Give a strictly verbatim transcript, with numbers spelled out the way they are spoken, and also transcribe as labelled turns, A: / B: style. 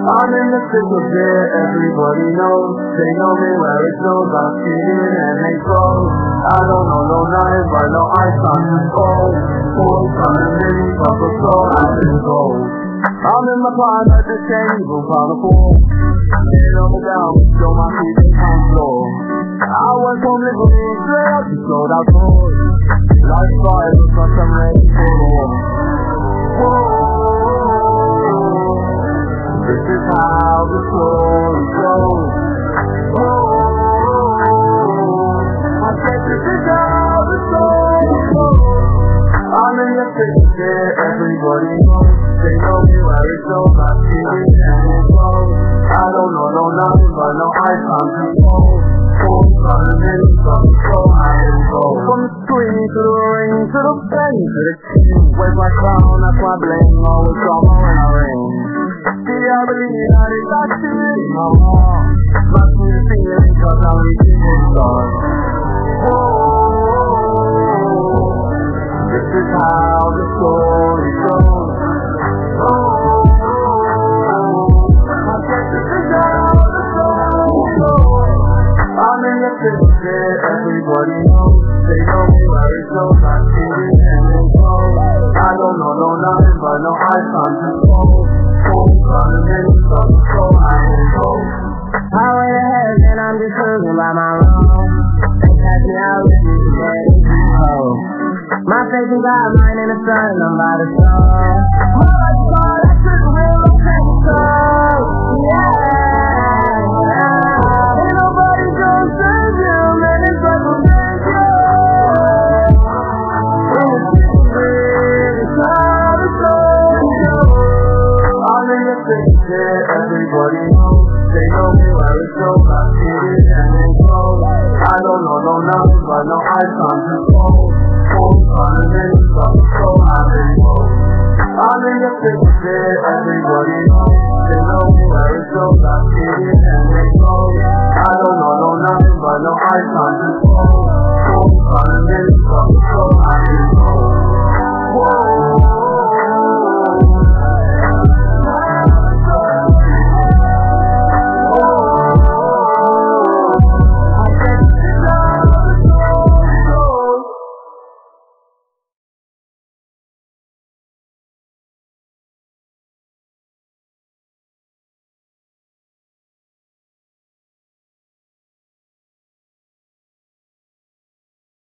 A: I'm in the thick of it, everybody knows. They know me where it goes, I see it and they close. I don't know no nothing, but no ice on the cold. Full coming in, but so I've been gold. I'm in my prime at the table, pound of four. Get up and down, show my feet in the floor. I went from living straight up to sold out doors. Life fire looks like I'm ready for war. This is how the story goes. I said this is how the story goes. I'm in the thick of it, everybody knows. They know me where it goes, I see it and it flows. I don't know no nothing, but no ice on control. Full running in from the flow, I am gold. From the screen to the ring, to the bang, to the king. Where's my crown, that's my bling, always drama when I ring. See, I believe that it's not shit in my heart. Must be the feeling, cause I'm reaching the stars. This is how the story goes. I'm in the thick of it, everybody knows. They know me where it goes, I see it and it goes. I don't know no nothing, but no ice on control. Full running in from the flow, I am gold.
B: Highway to heaven, I'm just cruising by my road. They catch me out with me today, it's cold. My face is out, mine in the sun, I'm by the shore. My life's gone, I took a real control. Yeah. Ain't nobody gonna save you, man, it's like a danger. In the thick of it, it's how the story goes.
A: I'm in the thick of it, everybody knows. They know me where it goes, I see it and it flows. I don't know no nothing, but no ice on control. Full running in from the flow, I've been gold. I'm in the thick of it, everybody knows. They know me where it goes, I see it and it flows. I don't know no nothing, but no ice on control.